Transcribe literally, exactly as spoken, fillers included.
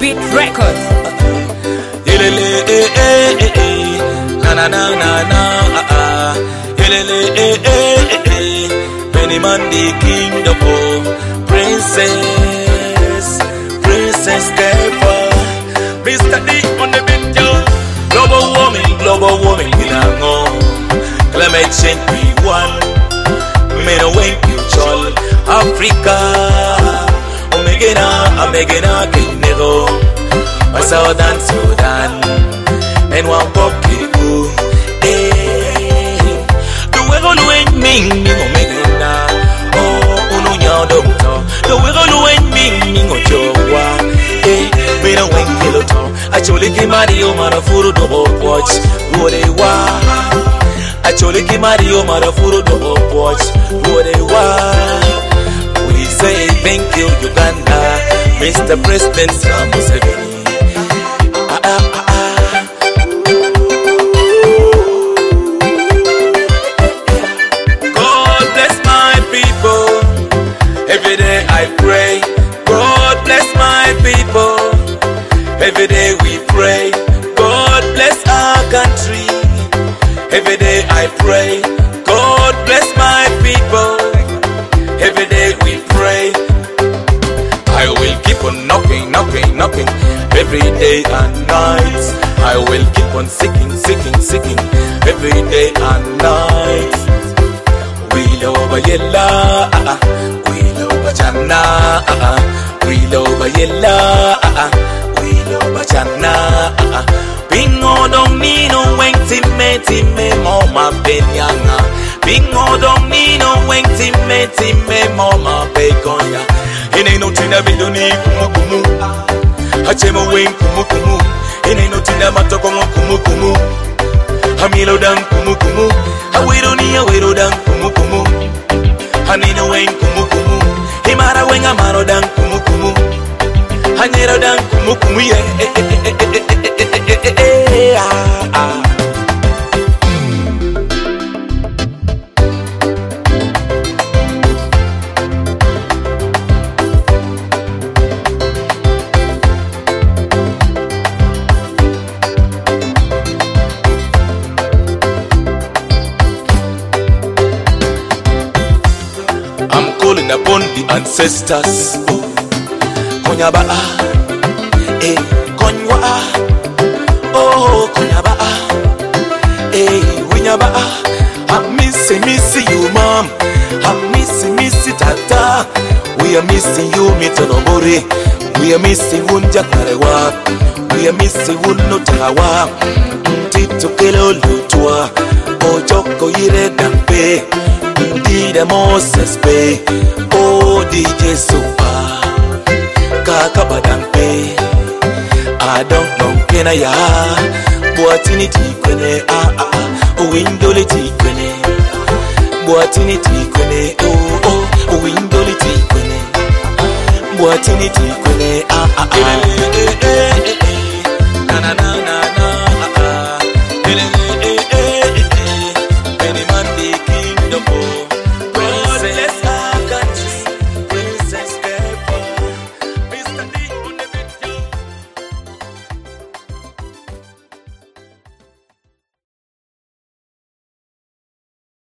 Beat Records. Elele eh eh eh eh, na na na na na ah ah. Elele eh eh eh eh, many man the kingdom of princess, princess Kefa, Mister D on the beat yo. Global warming, global warming, ilango. Climate change we one. Me no wait you chol Africa. Omegena, omegena kinego. Southern Sudan and one pokiku. Eh, the way on when ming ming omegena. Oh, unu nyadokto. The way on when ming ming ojowa. Eh, me no when kiloto. Actually, Mario Marafuru do watch. Who they want? Actually, Mario Marafuru do watch. Who they want? We say thank you, Uganda, Mister President Museveni. God bless my people. Every day I pray. God bless my people. Every day we pray. God bless our country. Every day I pray. God bless my people. Every day we pray. I will keep on knocking, knocking, knocking. Every day and night. I will keep on seeking, seeking, seeking. Every day and night. We love yella, we love Chana, we love yella, we love Chana. Bingo don't need no wing time, time, mama benyanga. Bingo don't need no wing time, time, mama begonya. It ain't no tina bidoni kumu kumu. Hachemo wing kumu kumu. It ain't no tina mato kumu kumu kumu. Hamilo dan kumu kumu. Awiro ni awiro dan kumu kumu. Hanino wing kumu kumu. Himara wing amaro dan kumu kumu. Hanero dan kumu kumu ye. I'm calling upon the ancestors. Konyaba, eh, konywa, oh, konyaba, eh, winyaba. I'm missing, missing you, mom. I'm missing, missing tata. We are missing you, mitonobore. We are missing unja karewa. We are missing uno tawa. Tito kelo lutwa. Ojoko yire dampe. Dida Moses Bay, oh D J Super, Kaka Badampe. I don't know Kena ya, Boatini Tikwene, ah ah ah, Windoli Tikwene, Boatini Tikwene, oh oh, Windoli Tikwene, Boatini Tikwene, ah ah ah.